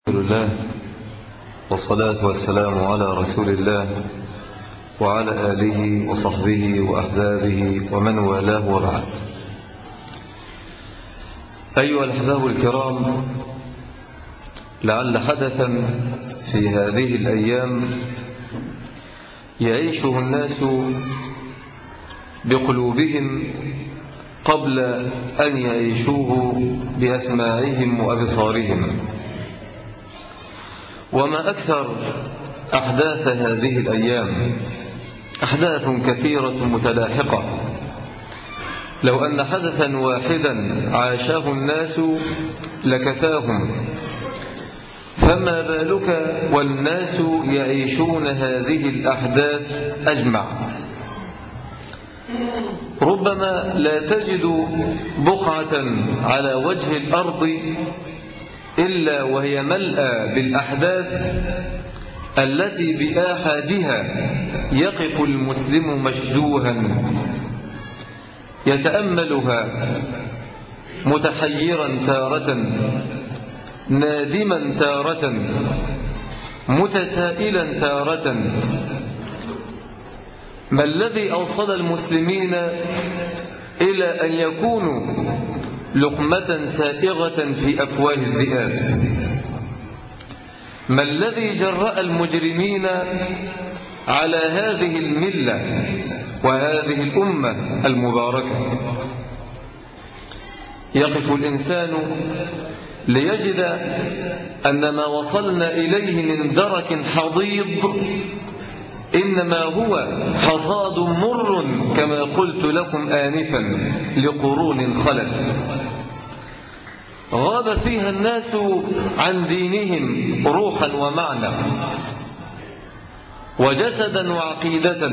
الحمد لله والصلاة والسلام على رسول الله وعلى آله وصحبه وأحبابه ومن والاه وبعد. أيها الأحباب الكرام، لعل حدثا في هذه الأيام يعيشه الناس بقلوبهم قبل أن يعيشوه بأسماعهم وأبصارهم. وما أكثر أحداث هذه الأيام، أحداث كثيرة متلاحقة، لو أن حدثا واحدا عاشاه الناس لكفاهم، فما بالك والناس يعيشون هذه الأحداث أجمع. ربما لا تجد بقعة على وجه الأرض إلا وهي ملأى بالأحداث التي بآحادها يقف المسلم مشدوها يتأملها، متحيرا تارة، نادما تارة، متسائلا تارة. ما الذي أوصل المسلمين إلى أن يكونوا لقمة سائغة في أفواه الذئاب؟ ما الذي جرأ المجرمين على هذه الملة وهذه الأمة المباركة؟ يقف الإنسان ليجد أن ما وصلنا إليه من درك حضيض إنما هو حصاد مر كما قلت لكم آنفا لقرون خلت، غاب فيها الناس عن دينهم روحا ومعنى وجسدا وعقيدة،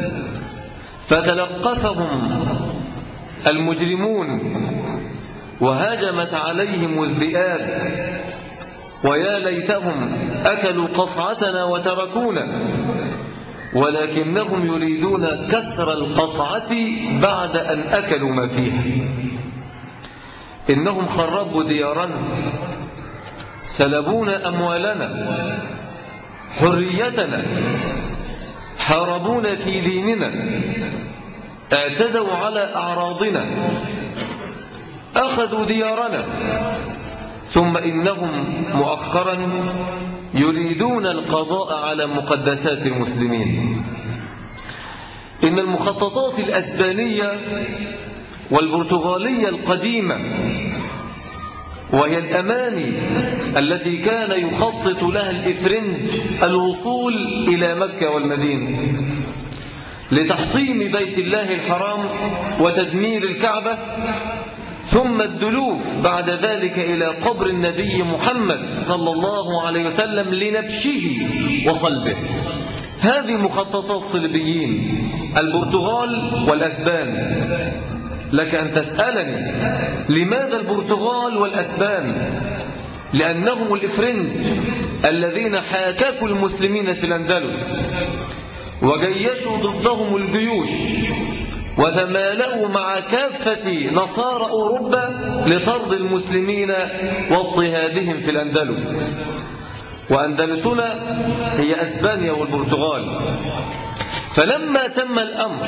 فتلقفهم المجرمون وهاجمت عليهم الذئاب، ويا ليتهم أكلوا قصعتنا وتركونا، ولكنهم يريدون كسر القصعة بعد أن أكلوا ما فيها. إنهم خربوا ديارنا، سلبونا أموالنا، حريتنا، حاربونا في ديننا، اعتدوا على أعراضنا، أخذوا ديارنا، ثم إنهم مؤخرا يريدون القضاء على مقدسات المسلمين. إن المخططات الأسبانية والبرتغالية القديمة، وهي الأماني التي كان يخطط لها الإفرنج الوصول إلى مكة والمدينة لتحطيم بيت الله الحرام وتدمير الكعبة، ثم الدلوف بعد ذلك إلى قبر النبي محمد صلى الله عليه وسلم لنبشه وصلبه. هذه مخططات صليبيين البرتغال والأسبان. لك أن تسألني لماذا البرتغال والأسبان؟ لأنهم الإفرنج الذين حاككوا المسلمين في الأندلس وجيشوا ضدهم الجيوش وتمالأوا مع كافة نصارى أوروبا لطرد المسلمين واضطهادهم في الأندلس. وأندلسنا هي أسبانيا والبرتغال. فلما تم الأمر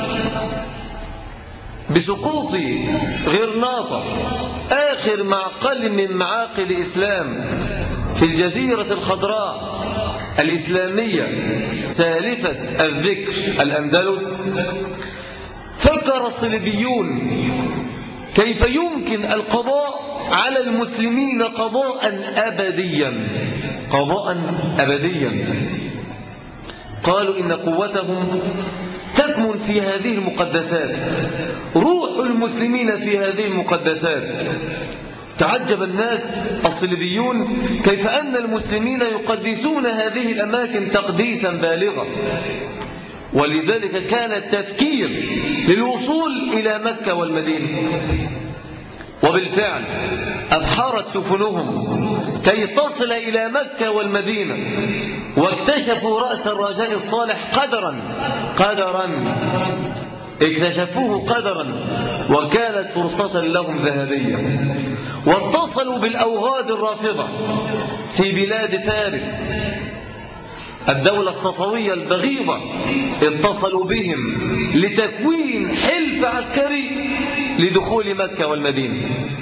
بسقوط غرناطة، آخر معقل من معاقل الإسلام في الجزيرة الخضراء الإسلامية سالفة الذكر الأندلس، فكر الصليبيون كيف يمكن القضاء على المسلمين قضاء أبديا. قالوا إن قوتهم تكمن في هذه المقدسات، روح المسلمين في هذه المقدسات. تعجب الناس الصليبيون كيف أن المسلمين يقدسون هذه الأماكن تقديسا بالغا، ولذلك كان التفكير للوصول إلى مكة والمدينة. وبالفعل أبحرت سفنهم كي تصل إلى مكة والمدينة، واكتشفوا رأس الرجاء الصالح قدرا اكتشفوه قدرا وكانت فرصة لهم ذهبية، واتصلوا بالأوغاد الرافضة في بلاد فارس الدولة الصفوية البغيضة، اتصلوا بهم لتكوين حلف عسكري لدخول مكة والمدينة.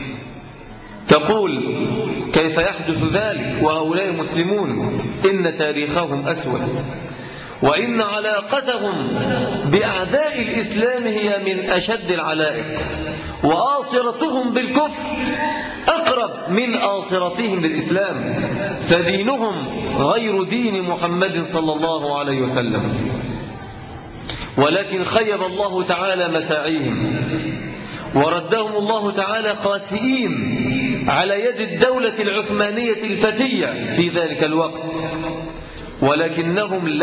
تقول كيف يحدث ذلك وهؤلاء مسلمون؟ إن تاريخهم أسود، وإن علاقتهم بأعداء الإسلام هي من أشد العلائق، وآصرتهم بالكفر أقرب من آصرتهم بالإسلام، فدينهم غير دين محمد صلى الله عليه وسلم. ولكن خيب الله تعالى مساعيهم، وردهم الله تعالى قاسئين على يد الدولة العثمانية الفتية في ذلك الوقت، ولكنهم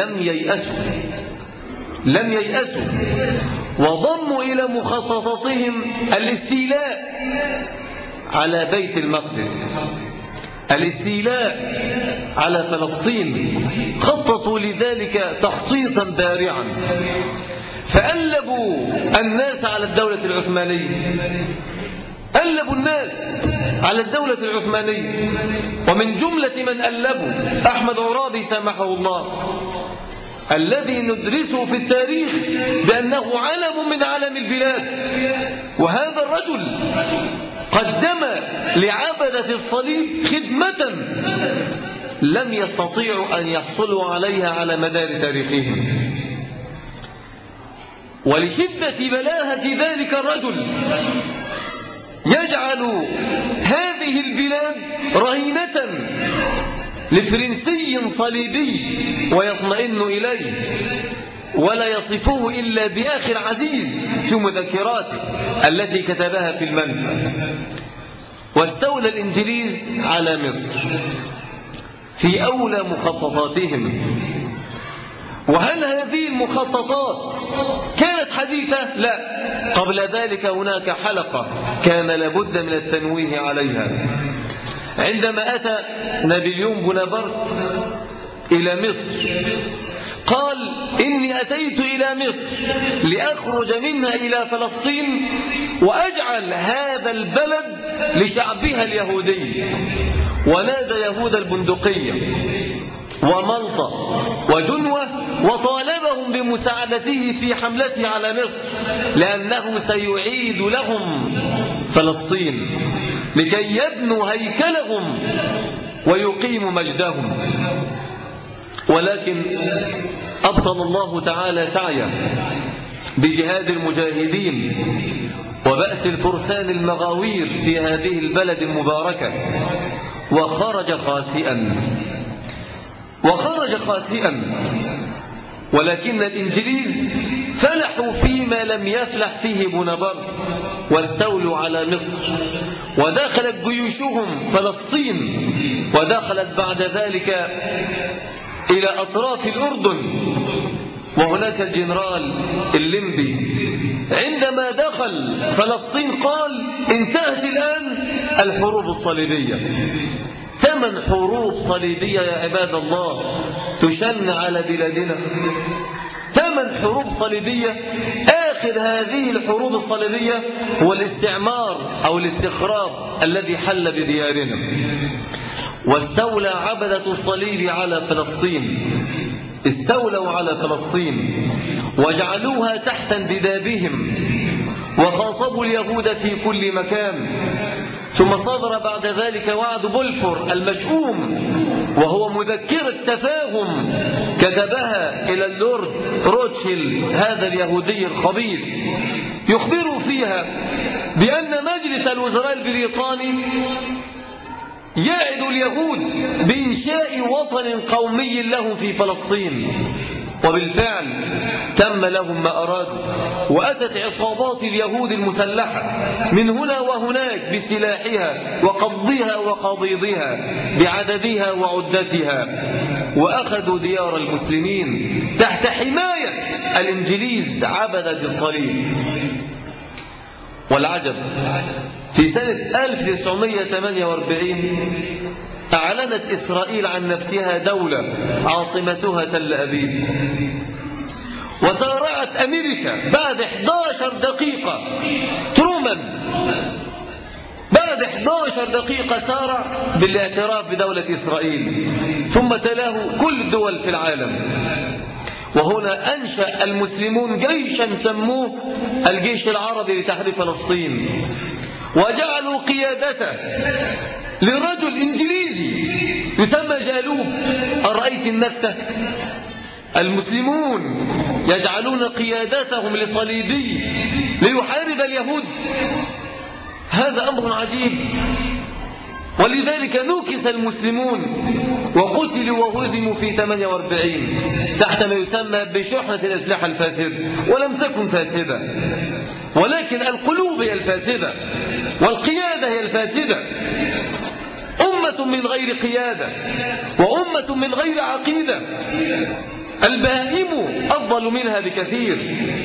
لم ييأسوا وضموا إلى مخططاتهم الاستيلاء على بيت المقدس، الاستيلاء على فلسطين. خططوا لذلك تخطيطا بارعا، فألبوا الناس على الدولة العثمانية، ألبوا الناس على الدولة العثمانية. ومن جملة من ألبوا أحمد عرابي سامحه الله، الذي ندرسه في التاريخ بأنه علم من علم البلاد، وهذا الرجل قدم لعبدة الصليب خدمة لم يستطيعوا أن يحصلوا عليها على مدار تاريخهم. ولشدة بلاهة ذلك الرجل يجعل هذه البلاد رهينة لفرنسي صليبي ويطمئن إليه، ولا يصفه إلا بآخر عزيز في مذكراته التي كتبها في المنفى. واستولى الإنجليز على مصر في أولى مخططاتهم. وهل هذه المخططات كانت حديثة؟ لا، قبل ذلك هناك حلقة كان لابد من التنويه عليها. عندما أتى نابليون بونابرت إلى مصر قال إني أتيت إلى مصر لأخرج منها إلى فلسطين وأجعل هذا البلد لشعبها اليهودي. ونادى يهود البندقية وملطة وجنوة وطالبهم بمساعدته في حملته على مصر، لأنه سيعيد لهم فلسطين لكي يبنوا هيكلهم ويقيموا مجدهم. ولكن أبطل الله تعالى سعيه بجهاد المجاهدين وبأس الفرسان المغاوير في هذه البلد المباركة، وخرج خاسئا. ولكن الإنجليز فلحوا فيما لم يفلح فيه بونابرت، واستولوا على مصر، ودخلت جيوشهم فلسطين، ودخلت بعد ذلك إلى أطراف الأردن. وهناك الجنرال الليمبي عندما دخل فلسطين قال انتهت الآن الحروب الصليبية. 8 حروب صليبية يا عباد الله تشن على بلادنا، 8 حروب صليبية. آخر هذه الحروب الصليبية هو الاستعمار أو الاستخراب الذي حل بديارنا. واستولى عبدة الصليب على فلسطين، استولوا على فلسطين وجعلوها تحت انتدابهم، وخاطبوا اليهود في كل مكان. ثم صدر بعد ذلك وعد بولفور المشؤوم، وهو مذكرة تفاهم كتبها إلى اللورد روتشيلد هذا اليهودي الخبيث، يخبر فيها بأن مجلس الوزراء البريطاني يعد اليهود بإنشاء وطن قومي لهم في فلسطين. وبالفعل تم لهم ما أرادوا، وأتت عصابات اليهود المسلحة من هنا وهناك بسلاحها وقضها وقضيضها بعددها وعدتها، وأخذوا ديار المسلمين تحت حماية الإنجليز عبدة الصليب. والعجب في سنة 1948 أعلنت إسرائيل عن نفسها دولة عاصمتها تل أبيب، وسارعت أمريكا بعد 11 دقيقة، ترومان بعد 11 دقيقة سارع بالاعتراف بدولة إسرائيل، ثم تلاه كل الدول في العالم. وهنا أنشأ المسلمون جيشا سموه الجيش العربي لتحرير فلسطين، وجعلوا قيادته لرجل إنجليزي يسمى جالوب. أرأيت النكسة؟ المسلمون يجعلون قيادتهم لصليبي ليحارب اليهود. هذا أمر عجيب. ولذلك نكس المسلمون وقتلوا وهزموا في 48 تحت ما يسمى بشحنة الأسلحة الفاسدة، ولم تكن فاسدة، ولكن القلوب هي الفاسدة والقيادة هي الفاسدة. أمة من غير قيادة وأمة من غير عقيدة البهائم أفضل منها بكثير.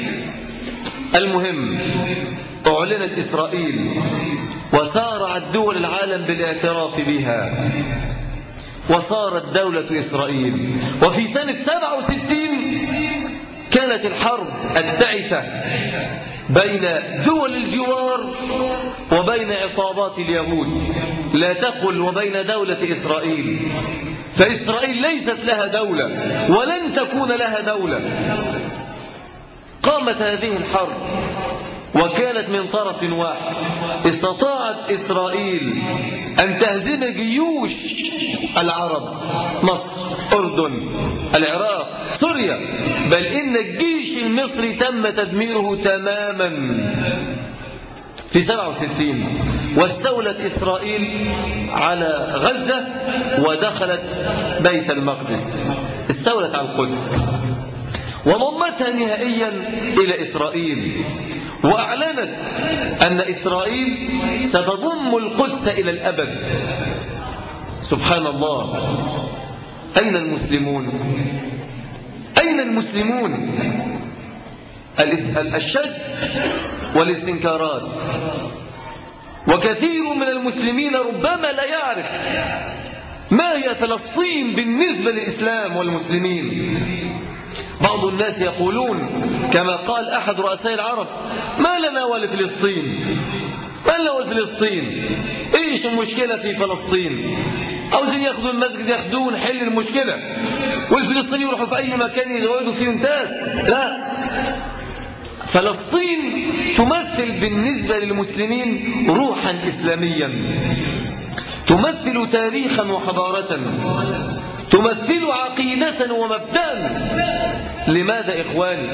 المهم أعلنت إسرائيل وسارعت دول العالم بالاعتراف بها، وصارت دولة إسرائيل. وفي سنة 67 كانت الحرب التعسة بين دول الجوار وبين عصابات اليهود، لا تقل وبين دولة إسرائيل، فإسرائيل ليست لها دولة ولن تكون لها دولة. قامت هذه الحرب وكانت من طرف واحد. استطاعت إسرائيل أن تهزم جيوش العرب، مصر، أردن، العراق، سوريا، بل إن الجيش المصري تم تدميره تماما في 67. واستولت إسرائيل على غزة ودخلت بيت المقدس، استولت على القدس وضمتها نهائيا إلى إسرائيل، وأعلنت أن إسرائيل ستضم القدس إلى الأبد. سبحان الله. أين المسلمون؟ أين المسلمون؟ الشك والاستنكارات. وكثير من المسلمين ربما لا يعرف ما هي فلسطين بالنسبة للإسلام والمسلمين. بعض الناس يقولون كما قال أحد رؤساء العرب: ما لنا ولفلسطين، ما لنا ولفلسطين، إيش المشكلة في فلسطين؟ عاوزين ياخذوا المسجد ياخذوه، نحل المشكلة، والفلسطيني يروحوا في أي مكان يقعدوا فيه انتهت. لا، فلسطين تمثل بالنسبة للمسلمين روحا إسلاميا، تمثل تاريخا وحضارة، تمثل عقيدة ومبدأ. لماذا إخواني؟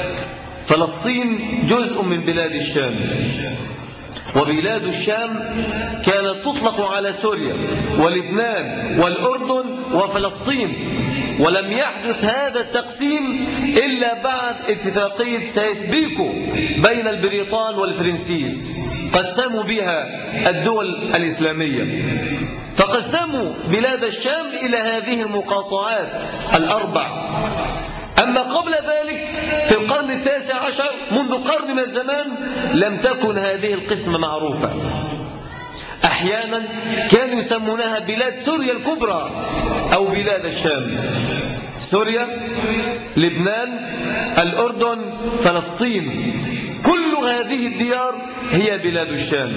فلسطين جزء من بلاد الشام، وبلاد الشام كانت تطلق على سوريا ولبنان والأردن وفلسطين، ولم يحدث هذا التقسيم إلا بعد اتفاقية سايس-بيكو بين البريطان والفرنسيس، قسموا بها الدول الإسلامية، فقسموا بلاد الشام إلى هذه المقاطعات الأربع. أما قبل ذلك في القرن 19 منذ قرن من الزمان لم تكن هذه القسمة معروفة. أحيانا كانوا يسمونها بلاد سوريا الكبرى أو بلاد الشام، سوريا، لبنان، الأردن، فلسطين، كل هذه الديار هي بلاد الشام.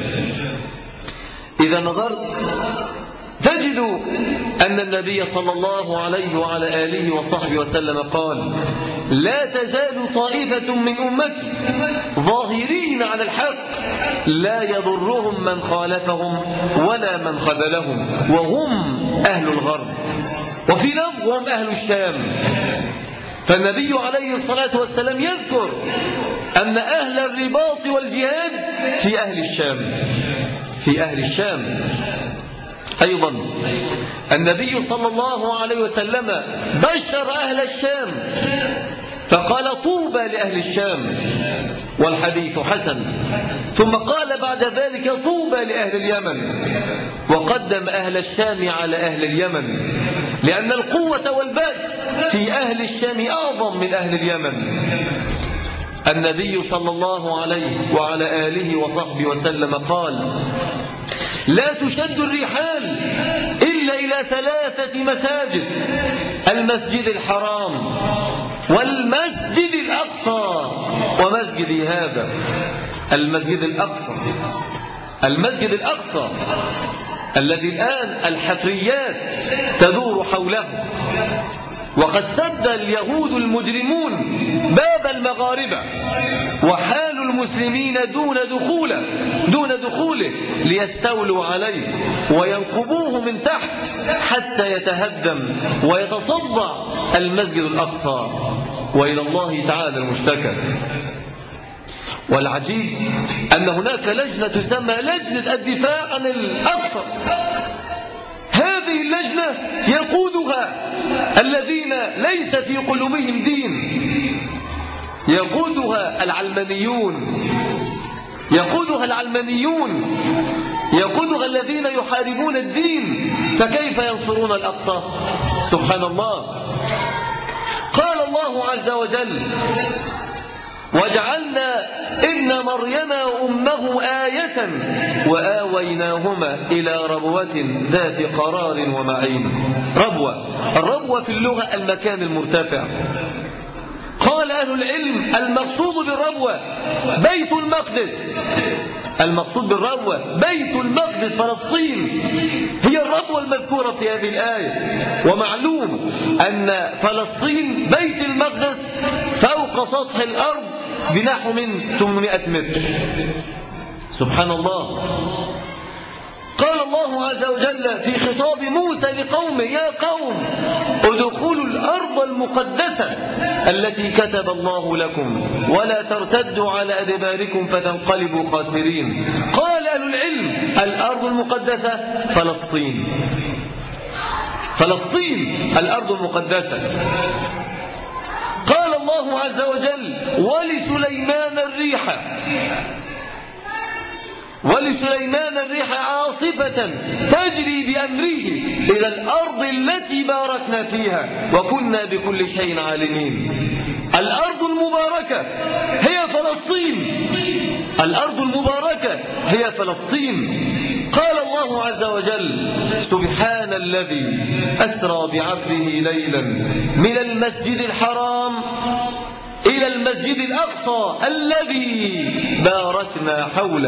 إذا نظرت تجد أن النبي صلى الله عليه وعلى آله وصحبه وسلم قال: لا تزال طائفة من أمتي ظاهرين على الحق لا يضرهم من خالفهم ولا من خذلهم، وهم أهل الغرب، وفي لفظ هم أهل الشام. فالنبي عليه الصلاة والسلام يذكر أن أهل الرباط والجهاد في أهل الشام، في أهل الشام. أيضا النبي صلى الله عليه وسلم بشر أهل الشام فقال: طوبى لأهل الشام، والحديث حسن. ثم قال بعد ذلك: طوبى لأهل اليمن، وقدم أهل الشام على أهل اليمن، لأن القوة والبأس في أهل الشام أعظم من أهل اليمن. النبي صلى الله عليه وعلى آله وصحبه وسلم قال: لا تشد الرحال إلا إلى 3 مساجد: المسجد الحرام والمسجد الأقصى ومسجدي هذا. المسجد الأقصى، المسجد الأقصى الذي الآن الحفريات تدور حوله، وقد سد اليهود المجرمون باب المغاربة وحال المسلمين دون دخوله ليستولوا عليه وينقبوه من تحت حتى يتهدم ويتصدع المسجد الأقصى، وإلى الله تعالى المشتكى. والعجيب أن هناك لجنة تسمى لجنة الدفاع عن الأقصى. هذه اللجنة يقودها الذين ليس في قلوبهم دين، يقودها العلمانيون، يقودها الذين يحاربون الدين، فكيف ينصرون الأقصى؟ سبحان الله. قال الله عز وجل: وجعلنا ابن مريم وأمه آية وآويناهما إلى ربوة ذات قرار ومعين. الربوة في اللغة المكان المرتفع. قال أهل العلم: المقصود بالربوة بيت المقدس، المقصود بالربوة بيت المقدس فلسطين، هي الربوة المذكورة في هذه الآية. ومعلوم أن فلسطين بيت المقدس فوق سطح الأرض بنحو من 800 متر. سبحان الله. قال الله عز وجل في خطاب موسى لقومه: يا قوم ادخلوا الأرض المقدسة التي كتب الله لكم ولا ترتدوا على أدباركم فتنقلبوا خاسرين. قال أهل العلم: الأرض المقدسة فلسطين الأرض المقدسة. قال الله عز وجل: ولسليمان الريح عاصفة تجري بأمره إلى الأرض التي باركنا فيها وكنا بكل شيء عالمين. الأرض المباركة هي فلسطين، الأرض المباركة هي فلسطين. قال الله عز وجل: سبحان الذي أسرى بعبده ليلا من المسجد الحرام إلى المسجد الأقصى الذي باركنا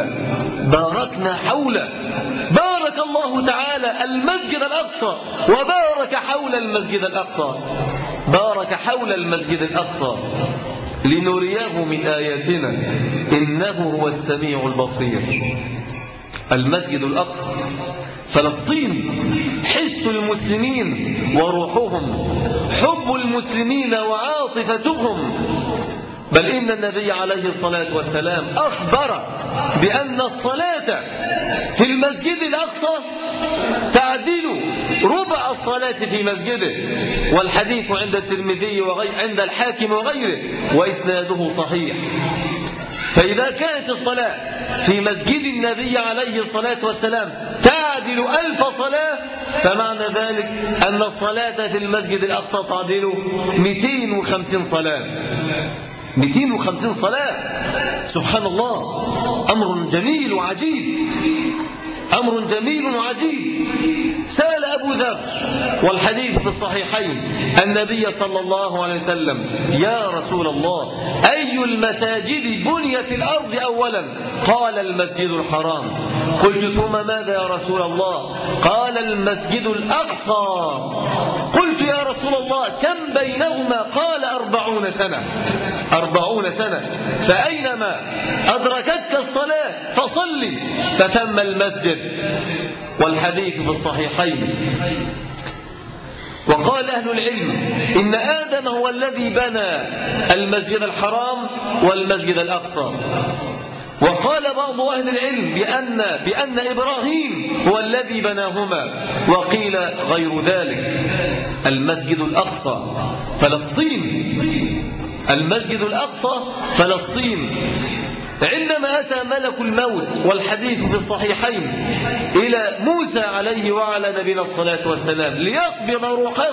حوله. بارك الله تعالى المسجد الأقصى وبارك حول المسجد الأقصى، بارك حول المسجد الأقصى لنريه من آياتنا إنه هو السميع البصير. المسجد الأقصى فلسطين حس المسلمين وروحهم، حب المسلمين وعاطفتهم. بل إن النبي عليه الصلاة والسلام أخبر بأن الصلاة في المسجد الأقصى تعدل ربع الصلاة في مسجده، والحديث عند الترمذي عند الحاكم وغيره وإسناده صحيح. فإذا كانت الصلاة في مسجد النبي عليه الصلاة والسلام تعدل 1000 صلاة، فمعنى ذلك أن الصلاة في المسجد الأقصى تعدل 250 صلاة. 250 صلاة. سبحان الله. أمر جميل وعجيب، أمر جميل وعجيب. سأل أبو ذر والحديث في الصحيحين النبي صلى الله عليه وسلم: يا رسول الله، أي المساجد بني في الأرض أولا؟ قال: المسجد الحرام. قلت: ثم ماذا يا رسول الله؟ قال: المسجد الأقصى. قلت: يا رسول الله، كم بينهما؟ قال: 40 سنة. 40 سنة. فأينما أدركتك الصلاة فصلي فثم المسجد. والحديث في الصحيحين. وقال أهل العلم إن آدم هو الذي بنى المسجد الحرام والمسجد الأقصى. وقال بعض أهل العلم بأن إبراهيم هو الذي بناهما، وقيل غير ذلك. المسجد الأقصى فلسطين، المسجد الأقصى فلسطين. عندما أتى ملك الموت والحديث في الصحيحين إلى موسى عليه وعلى نبينا الصلاة والسلام ليقبض روحه،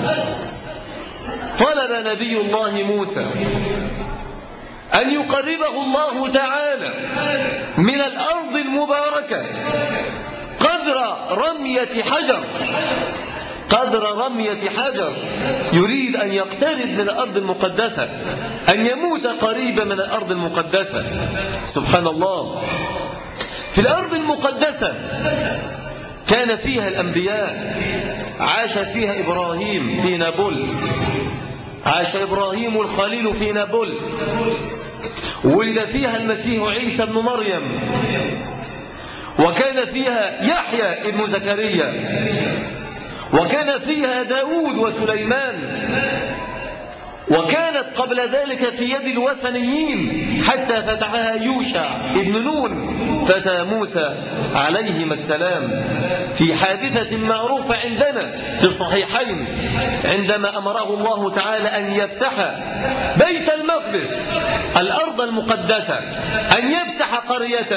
طلب نبي الله موسى أن يقربه الله تعالى من الأرض المباركة قدر رمية حجر قدر رمية حجر، يريد أن يقترب من الأرض المقدسة، أن يموت قريبا من الأرض المقدسة. سبحان الله. في الأرض المقدسة كان فيها الأنبياء، عاش فيها إبراهيم في نابلس، عاش إبراهيم الخليل في نابلس، ولد فيها المسيح عيسى بن مريم، وكان فيها يحيى ابن زكريا، وكان فيها داود وسليمان، وكانت قبل ذلك في يد الوثنيين حتى فتحها يوشع ابن نون فتى موسى عليهما السلام في حادثة معروفة عندنا في الصحيحين، عندما أمره الله تعالى أن يفتح بيت المقدس الأرض المقدسة، أن يفتح قرية،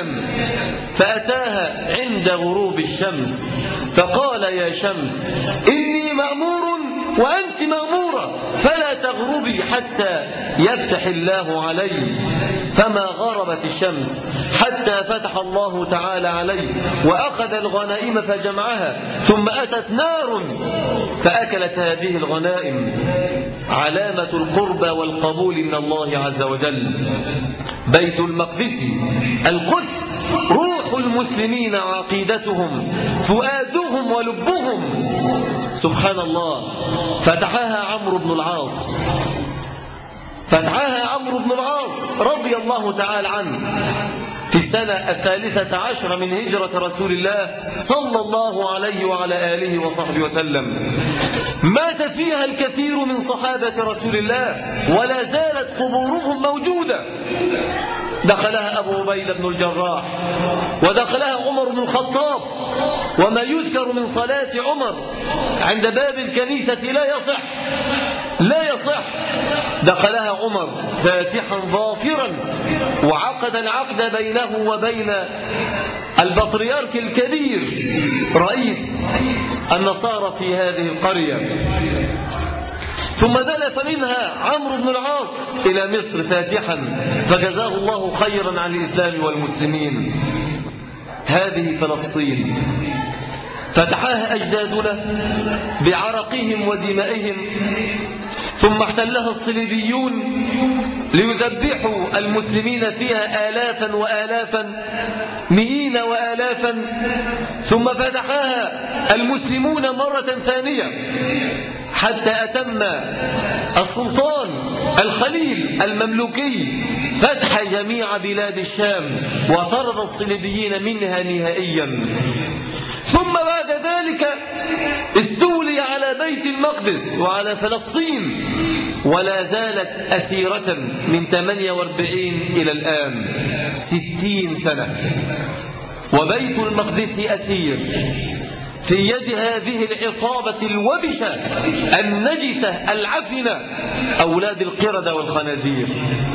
فأتاها عند غروب الشمس فقال يا شمس إني مأمور وأنت مأمورة فلا تغربي حتى يفتح الله علي، فما غربت الشمس حتى فتح الله تعالى عليه وأخذ الغنائم فجمعها، ثم أتت نار فأكلت هذه الغنائم، علامة القربى والقبول من الله عز وجل. بيت المقدس القدس روح المسلمين وعقيدتهم، فؤادهم ولبهم. سبحان الله. فتحها عمرو بن العاص، فتحها عمرو بن العاص رضي الله تعالى عنه في السنة 13 من هجرة رسول الله صلى الله عليه وعلى آله وصحبه وسلم. مات فيها الكثير من صحابة رسول الله ولا زالت قبورهم موجودة. دخلها أبو عبيدة بن الجراح، ودخلها عمر بن الخطاب، وما يذكر من صلاة عمر عند باب الكنيسة لا يصح. دخلها عمر فاتحا ظافرا، وعقد العقد بينه وبين البطريرك الكبير رئيس النصارى في هذه القرية. ثم دلف منها عمرو بن العاص إلى مصر فاتحا، فجزاه الله خيرا عن الإسلام والمسلمين. هذه فلسطين فتحها أجدادنا بعرقهم ودمائهم، ثم احتلها الصليبيون ليذبحوا المسلمين فيها آلافا وآلافا، مئين وآلافا، ثم فتحها المسلمون مرة ثانية حتى أتم السلطان الخليل المملوكي فتح جميع بلاد الشام وطرد الصليبيين منها نهائيا. ثم بعد ذلك استولي على بيت المقدس وعلى فلسطين، ولا زالت أسيرة من 48 إلى الآن 60 سنة، وبيت المقدس أسير في يد هذه العصابة الوبشة النجسة العفنة، أولاد القردة والخنازير.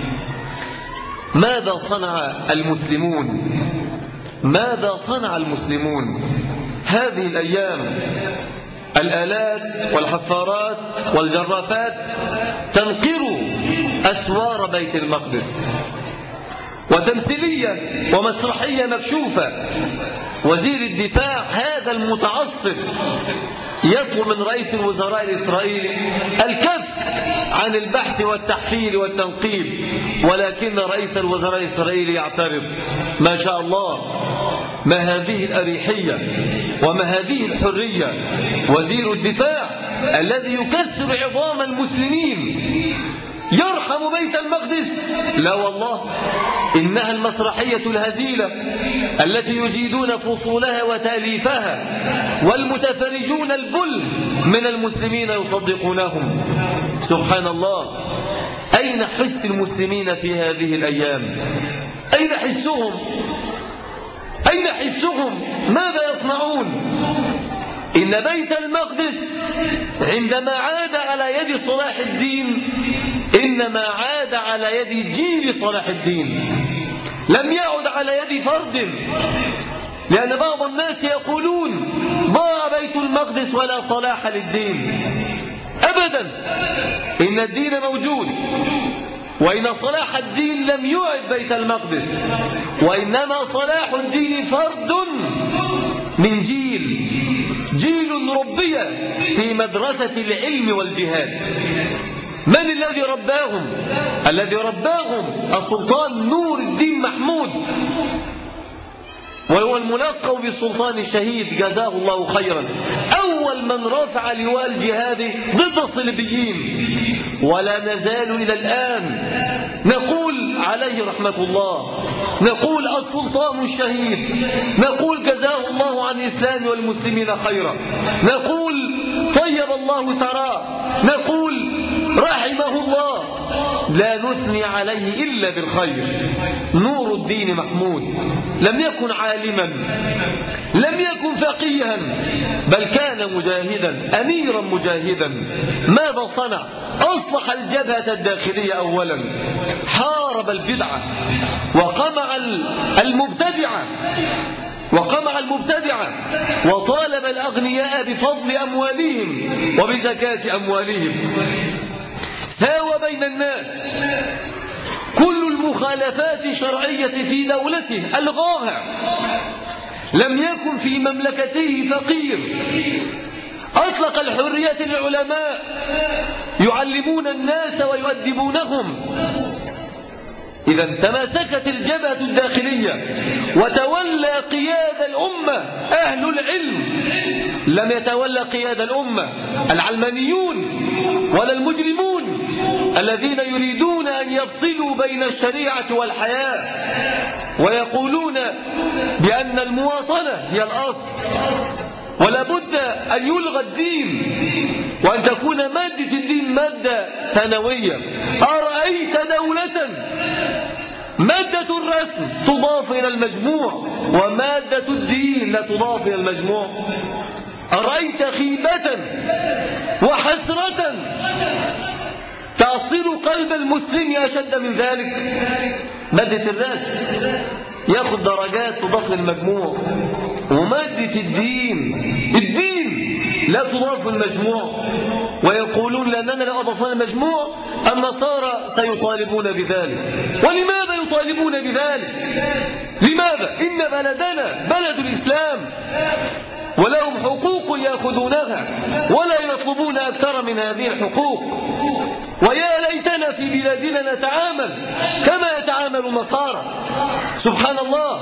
ماذا صنع المسلمون؟ ماذا صنع المسلمون هذه الأيام؟ الآلات والحفارات والجرافات تنقر أسوار بيت المقدس، وتمثيلية ومسرحية مكشوفة. وزير الدفاع هذا المتعصب يطلب من رئيس الوزراء الإسرائيلي الكف عن البحث والتحفير والتنقيب، ولكن رئيس الوزراء الإسرائيلي يعترض. ما شاء الله، ما هذه الأريحية وما هذه الحرية! وزير الدفاع الذي يكسر عظام المسلمين يرحم بيت المقدس؟ لا والله، إنها المسرحية الهزيلة التي يجيدون فصولها وتأليفها، والمتفرجون البل من المسلمين يصدقونهم. سبحان الله. أين حس المسلمين في هذه الأيام؟ أين حسهم؟ أين حسهم؟ ماذا يصنعون؟ إن بيت المقدس عندما عاد على يد صلاح الدين إنما عاد على يد جيل صلاح الدين، لم يعد على يد فرد. لأن بعض الناس يقولون ضاع بيت المقدس ولا صلاح للدين. أبدا، إن الدين موجود، وإن صلاح الدين لم يعد بيت المقدس، وإنما صلاح الدين فرد من جيل جيل ربي في مدرسة العلم والجهاد. من الذي رباهم؟ الذي رباهم السلطان نور الدين محمود، وهو الملقب بالسلطان الشهيد جزاه الله خيرا، أول من رفع لواء الجهاد ضد الصليبيين، ولا نزال إلى الآن نقول عليه رحمة الله، نقول السلطان الشهيد، نقول جزاه الله عن الإسلام والمسلمين خيرا، نقول طيب الله ثراه، نقول رحمه الله، لا نثني عليه إلا بالخير. نور الدين محمود لم يكن عالما، لم يكن فقيها، بل كان مجاهدا، أميرا مجاهدا. ماذا صنع؟ أصلح الجبهة الداخلية أولا، حارب البدعة وقمع المبتدعة وطالب الأغنياء بفضل أموالهم وبزكاة أموالهم، ساوى بين الناس، كل المخالفات الشرعية في دولته ألغاها، لم يكن في مملكته فقير، أطلق الحرية للعلماء يعلمون الناس ويؤدبونهم. إذا تماسكت الجبهة الداخلية وتولى قيادة الأمة أهل العلم، لم يتولى قيادة الأمة العلمانيون ولا المجرمون الذين يريدون أن يفصلوا بين الشريعة والحياة ويقولون بأن المواطنة هي الأصل، ولا بد أن يلغى الدين وأن تكون مادة الدين مادة ثانوية. أرأيت دولة مادة الرسم تضاف إلى المجموع ومادة الدين لا تضاف إلى المجموع؟ أرأيت خيبة وحسرة تعصر قلب المسلم أشد من ذلك؟ مادة الرسم يأخذ درجات تضاف للمجموع، ومادة الدين لا تضاف للمجموع، ويقولون لأننا لا أضفنا المجموع النصارى سيطالبون بذلك. ولماذا يطالبون بذلك؟ لماذا؟ إن بلدنا بلد الإسلام ولهم حقوق يأخذونها ولا يطلبون أكثر من هذه الحقوق. ويا ليتنا في بلادنا نتعامل كما يتعامل النصارى. سبحان الله.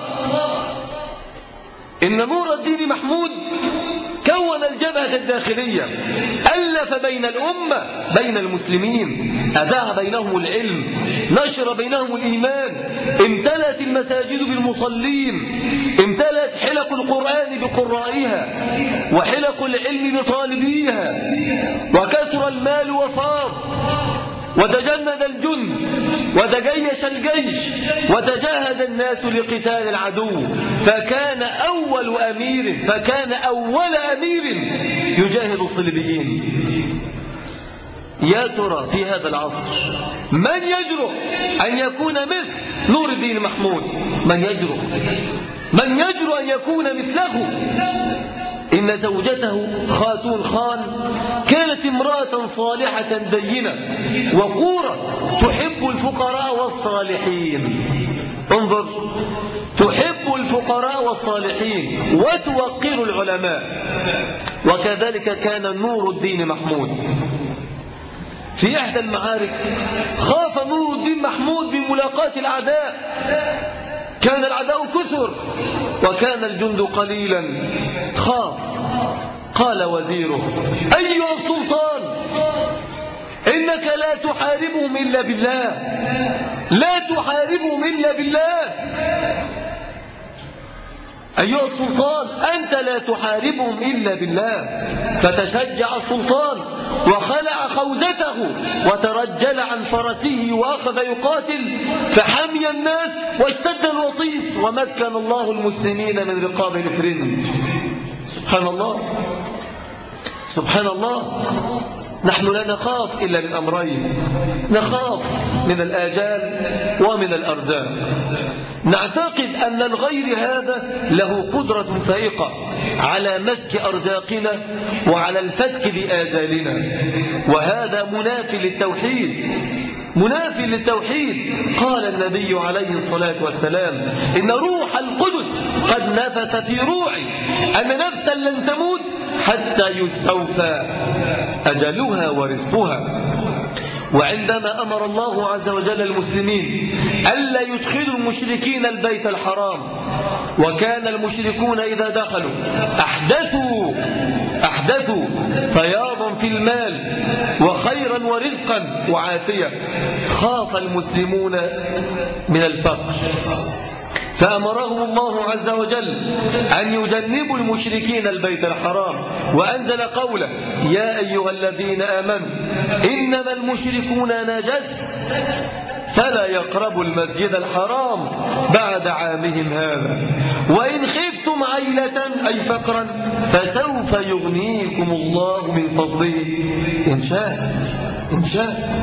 إن نور الدين محمود كون الجبهة الداخلية، ألف بين الأمة، بين المسلمين، أذاع بينهم العلم، نشر بينهم الإيمان، امتلأت المساجد بالمصلين، امتلأت حلق القرآن بقرائها وحلق العلم بطالبيها، وكثر المال وفاض، وتجند الجند وتجيش الجيش وتجاهد الناس لقتال العدو، فكان أول أمير يجاهد الصليبيين. يا ترى في هذا العصر من يجرؤ أن يكون مثل نور الدين محمود؟ من يجرؤ أن يكون مثله؟ إن زوجته خاتون خان كانت امرأة صالحة دينة وقورة تحب الفقراء والصالحين. انظر، تحب الفقراء والصالحين وتوقر العلماء. وكذلك كان نور الدين محمود. في إحدى المعارك خاف نور الدين محمود من ملاقاة الأعداء، كان الأعداء كثر وكان الجند قليلا، خاف. قال وزيره: أيها السلطان، إنك لا تحاربهم إلا بالله، لا تحاربهم إلا بالله. أيها السلطان، أنت لا تحاربهم إلا بالله. فتشجع السلطان وخلع خوذته وترجل عن فرسه وأخذ يقاتل، فحمي الناس واشتد الوطيس ومكن الله المسلمين من رقاب الإفرنج. سبحان الله، سبحان الله. نحن لا نخاف إلا من أمرين: نخاف من الآجال ومن الأرزاق. نعتقد أن الغير هذا له قدرة فائقة على مسك أرزاقنا وعلى الفتك بآجالنا، وهذا منافي للتوحيد. منافي للتوحيد. قال النبي عليه الصلاة والسلام إن روح القدس قد نفث في روعي أن نفسا لن تموت حتى يستوفى أجلها ورزقها. وعندما أمر الله عز وجل المسلمين ألا يدخلوا المشركين البيت الحرام، وكان المشركون إذا دخلوا أحدثوا فياضا في المال وخيرا ورزقا وعافية، خاف المسلمون من الفقر، فأمرهم الله عز وجل أن يجنبوا المشركين البيت الحرام، وأنزل قوله يا أيها الذين آمنوا إنما المشركون نجس فلا يقربوا المسجد الحرام بعد عامهم هذا وإن خفتم عيلة أي فقرا فسوف يغنيكم الله من فضله إن شاء.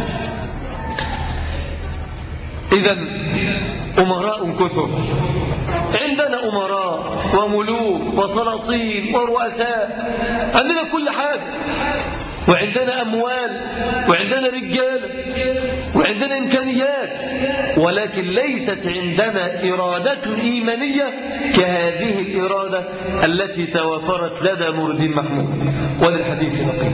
إذن أمراء كثر، عندنا أمراء وملوك وسلاطين ورؤساء، عندنا كل حاجة، وعندنا أموال وعندنا رجال وعندنا إمكانيات، ولكن ليست عندنا إرادة إيمانية كهذه الإرادة التي توافرت لدى نور الدين محمود. وللحديث بقية.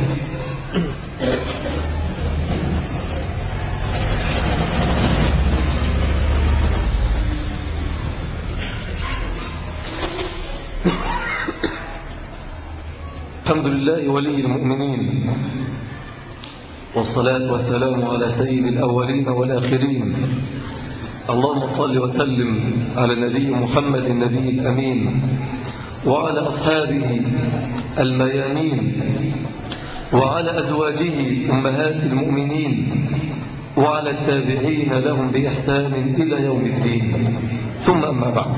الحمد لله ولي المؤمنين، والصلاة والسلام على سيد الأولين والآخرين. اللهم صل وسلم على النبي محمد النبي الأمين وعلى أصحابه الميامين وعلى أزواجه أمهات المؤمنين وعلى التابعين لهم بإحسان إلى يوم الدين. ثم أما بعد،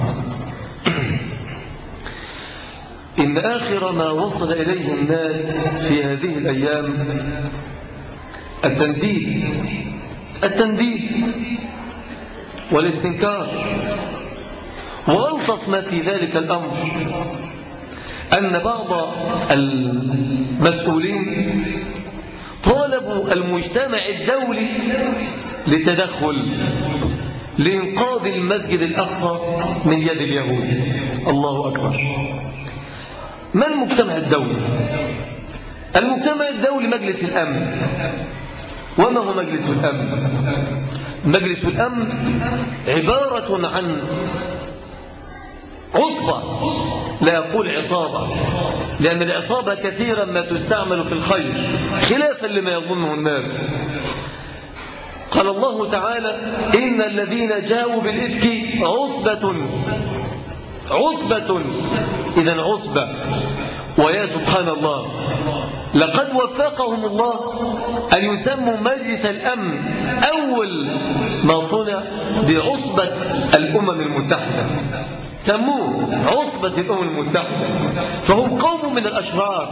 إن آخر ما وصل إليه الناس في هذه الأيام التنديد والاستنكار. وألطف ما في ذلك الأمر أن بعض المسؤولين طالبوا المجتمع الدولي للتدخل لإنقاذ المسجد الأقصى من يد اليهود. الله أكبر. ما المجتمع الدولي؟ المجتمع الدولي مجلس الأمن. وما هو مجلس الأمن؟ مجلس الأمن عبارة عن عصبة، لا أقول عصابة، لأن العصابة كثيرا ما تستعمل في الخير خلافا لما يظنه الناس. قال الله تعالى إن الذين جاءوا بالإفك عصبة. إذن عصبة. ويا سبحان الله، لقد وفقهم الله أن يسموا مجلس الأمن أول ما صنع بعصبة الأمم المتحدة، سموه عصبة الأمم المتحدة. فهم قوم من الأشرار،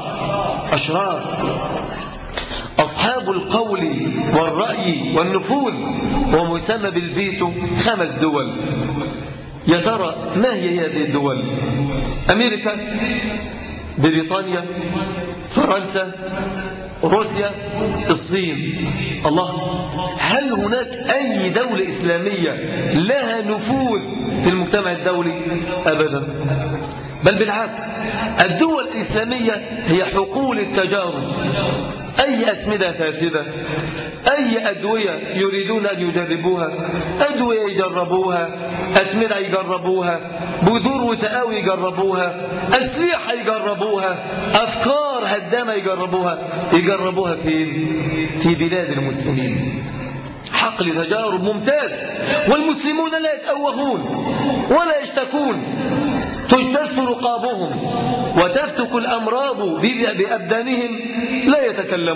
أصحاب القول والرأي والنفوذ، ومسمى بالفيتو 5 دول. يا ترى ما هي هذه الدول؟ أمريكا، بريطانيا، فرنسا، روسيا، الصين. الله، هل هناك أي دولة إسلامية لها نفوذ في المجتمع الدولي؟ أبدا، بل بالعكس، الدول الإسلامية هي حقول التجارب. أي أسمدة فاسدة، أي أدوية يريدون أن يجربوها، أدوية يجربوها، أسمدة يجربوها، بذور وتآوي يجربوها، أسلحة يجربوها، أفكار هدامة يجربوها فين؟ في بلاد المسلمين. حقل تجارب ممتاز، والمسلمون لا يتأوهون ولا يشتكون، تجتث رقابهم وتفتك الأمراض بأبدانهم، لا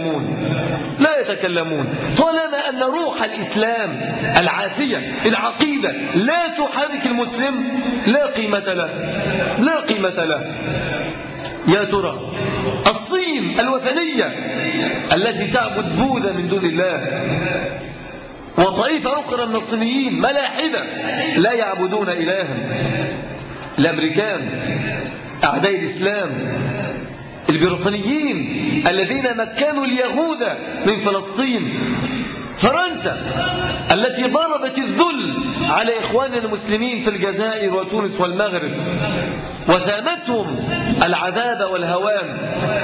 يتكلمون طالما أن روح الإسلام العافية العقيدة لا تحرك المسلم لا قيمة له. يا ترى الصين الوثنية التي تعبد بوذا من دون الله، وطائفة أخرى من الصينيين ملاحدة لا يعبدون إلها، الأمريكان أعداء الإسلام، البريطانيين الذين مكنوا اليهود من فلسطين، فرنسا التي ضربت الذل على إخواننا المسلمين في الجزائر وتونس والمغرب وسامتهم العذاب والهوان،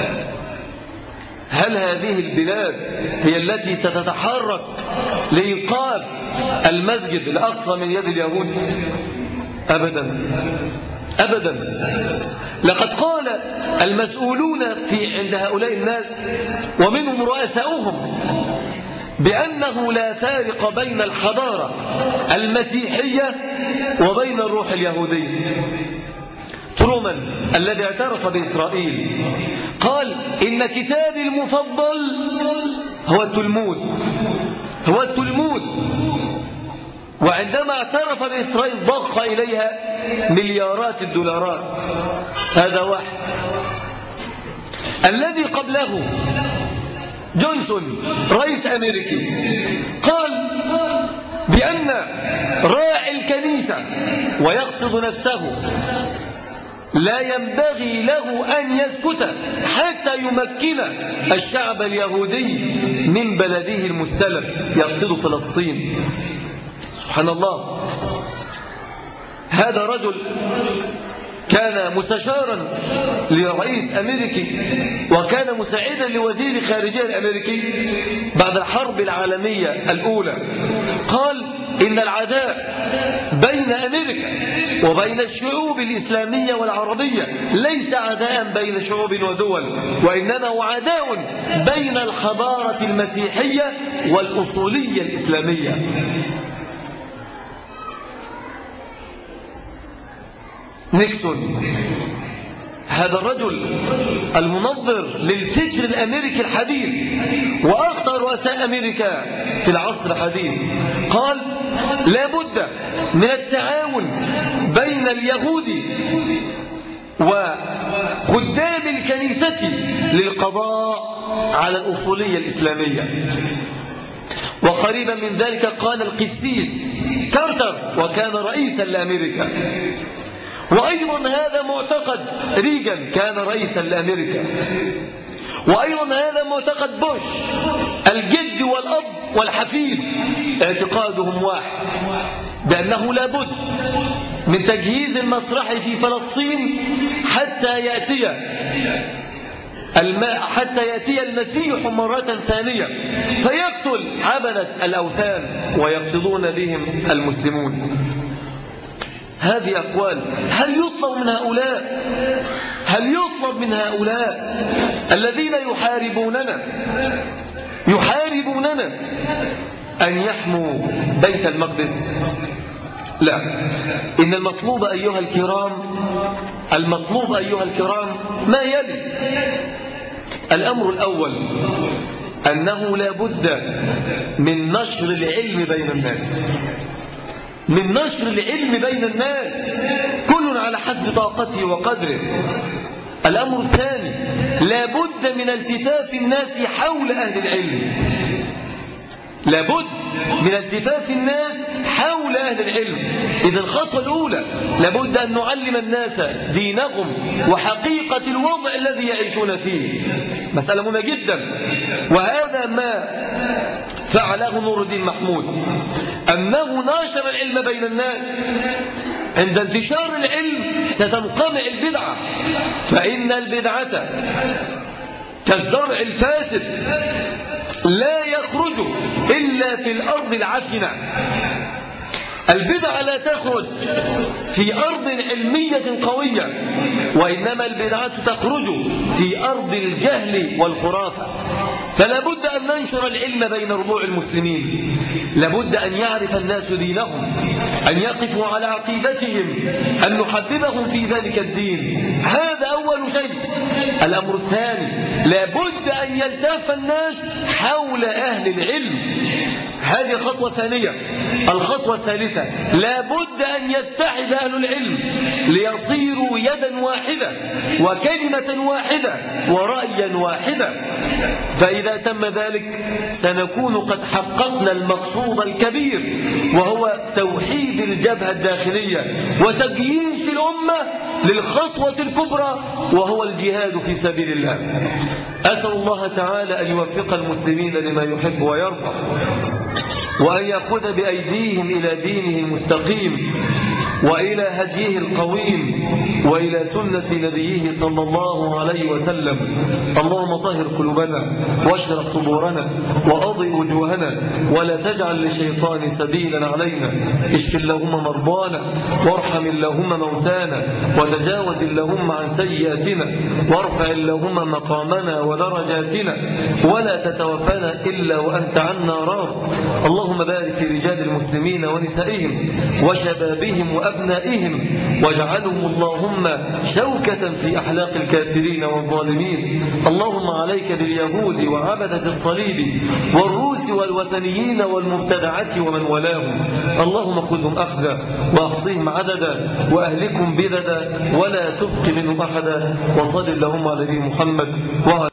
هل هذه البلاد هي التي ستتحرك لإنقاذ المسجد الأقصى من يد اليهود؟ أبدا أبدا. لقد قال المسؤولون عند هؤلاء الناس ومنهم رؤساؤهم بأنه لا فارق بين الحضارة المسيحية وبين الروح اليهودية. ترومان الذي اعترف بإسرائيل قال إن كتابي المفضل هو التلمود، وعندما اعترف بإسرائيل ضخ إليها مليارات الدولارات. هذا واحد. الذي قبله جونسون رئيس أمريكي قال بأن راعي الكنيسة ويقصد نفسه لا ينبغي له أن يسكت حتى يمكن الشعب اليهودي من بلده المستلم، يقصد فلسطين. سبحان الله. هذا رجل كان مستشارا لرئيس أمريكي وكان مساعدا لوزير خارجية الأمريكي بعد الحرب العالمية الأولى. قال إن العداء بين أمريكا وبين الشعوب الإسلامية والعربية ليس عداء بين شعوب ودول، وإنما هو عداء بين الحضارة المسيحية والأصولية الإسلامية. نيكسون هذا الرجل المنظر للفكر الأمريكي الحديث وأخطر رؤساء أمريكا في العصر الحديث قال لا بد من التعاون بين اليهود وخدام الكنيسة للقضاء على الأصولية الإسلامية. وقريبا من ذلك قال القسيس كارتر وكان رئيسا لأمريكا. وأيضا هذا معتقد ريغان كان رئيسا لأمريكا. وأيضا هذا معتقد بوش، الجد والأب والحفيد اعتقادهم واحد بأنه لابد من تجهيز المسرح في فلسطين حتى يأتي المسيح مرة ثانية فيقتل عبدة الأوثان ويقصدون بهم المسلمون. هذه أقوال. هل يطلب من هؤلاء الذين يحاربوننا أن يحموا بيت المقدس؟ لا. إن المطلوب أيها الكرام ما يلي. الأمر الأول أنه لا بد من نشر العلم بين الناس، كل على حسب طاقته وقدره. الأمر الثاني لا بد من التفاف الناس حول أهل العلم. إذا الخطوة الأولى لابد أن نعلم الناس دينهم وحقيقة الوضع الذي يعيشون فيه. مسألة مهمة جدا، وهذا ما فعله نور الدين محمود، أنه ناشر العلم بين الناس. عند انتشار العلم ستنقمع البدعة، فإن البدعة كالزرع الفاسد لا يخرج إلا في الأرض العفنة. البدعة لا تخرج في أرض علمية قوية، وإنما البدعة تخرج في أرض الجهل والخرافة. فلا بد أن ننشر العلم بين ربوع المسلمين. لابد أن يعرف الناس دينهم، أن يقفوا على عقيدتهم، أن نحببهم في ذلك الدين. هذا أول شيء. الأمر الثاني لابد أن يلتف الناس حول أهل العلم. هذه الخطوة الثانية. الخطوة الثالثة لابد أن يتحد أهل العلم ليصيروا يدا واحدة وكلمة واحدة ورأيا واحدا. فإذا تم ذلك سنكون قد حققنا المقصود الكبير، وهو توحيد الجبهة الداخلية وتجييش الأمة للخطوة الكبرى، وهو الجهاد في سبيل الله. أسأل الله تعالى أن يوفق المسلمين لما يحب ويرضى، وأن يأخذ بأيديهم إلى دينه المستقيم وإلى هديه القويم وإلى سنة نبيه صلى الله عليه وسلم. اللهم طهر قلوبنا واشرح صدورنا وأضئ وجوهنا ولا تجعل للشيطان سبيلا علينا. اشف اللهم مرضانا وارحم اللهم موتانا وتجاوز اللهم عن سيئاتنا وارفع اللهم مقامنا ودرجاتنا ولا تتوفنا إلا وأنت عنا راض. اللهم بارك في رجال المسلمين ونسائهم وشبابهم وأبنائهم واجعلهم اللهم شوكة في أحلاق الكافرين والظالمين. اللهم عليك باليهود وعبدة الصليب والروس والوثنيين والمبتدعة ومن ولاهم. اللهم خذهم أخذا وأحصيهم عددا وأهلكم بددا ولا تبق منهم أحدا. وصل اللهم على نبينا محمد وعلى